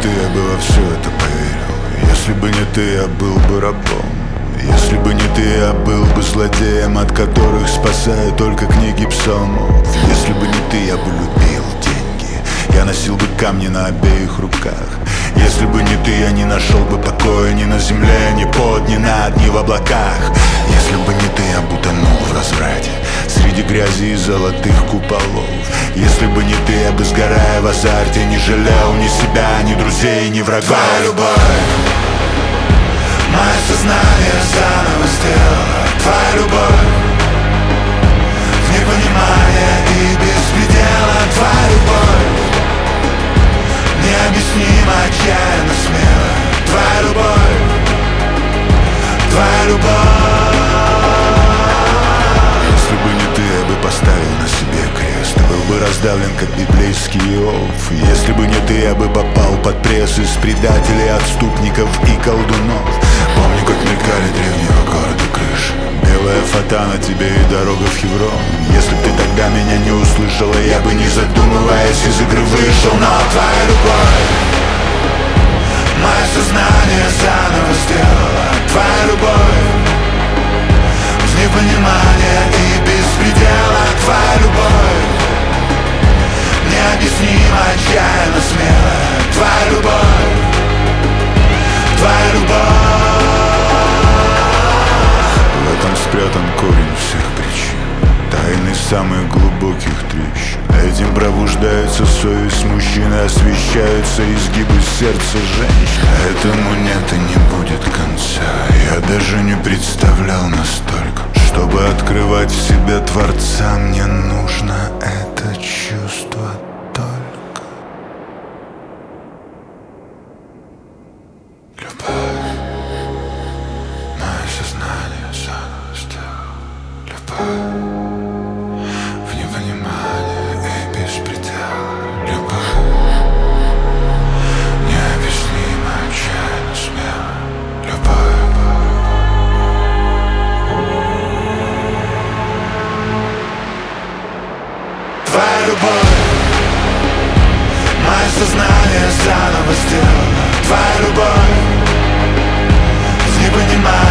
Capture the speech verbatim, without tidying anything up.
ты, я бы во все это поверил. Если бы не ты, я был бы рабом. Если бы не ты, я был бы злодеем, от которых спасают только книги псалмов. Если бы не ты, я бы любил деньги, я носил бы камни на обеих руках. Если бы не ты, я не нашел бы покоя ни на земле, ни под, ни над, ни в облаках. Если бы не ты, я бы утонул в разврате среди грязи и золотых куполов. Если бы не ты, я бы, сгорая в азарте, не жалел ни себя, ни друзей, ни врагов. Твоя любовь мое сознание заново сделала. Твоя любовь в непонимание и без предела. Твоя любовь необъяснимо, отчаянно смело. Твоя любовь, твоя любовь. Если бы не ты, я бы поставил на себе крест, был бы раздавлен, как библейский Иов. Если бы не ты, я бы попал под пресс из предателей, отступников и колдунов. Помню, как мелькали древнего города крыши, белая фата на тебе и дорога в Хеврон. Если б ты тогда меня не услышала, я бы, не задумываясь, из игры вышел. Но твоя любовь мое сознание заново сделала. Твоя любовь в непонимание и без предела. Твоя любовь необъяснимо, отчаянно смело. Твоя любовь, твоя любовь. В этом спрятан корень всех причин, тайны самых глубоких трещин. Этим пробуждается совесть мужчины, освещаются изгибы сердца женщин. Этому нет и не будет конца. Я даже не представлял настолько. Чтобы открывать в себе Творца, мне нужно это чувство только. Любовь мое сознание заново сделала. Любовь в непонимание и без предела. Любовь необъяснимо, отчаянно смело. Любовь. Твоя любовь мое сознание заново сделала. Твоя любовь в непонимание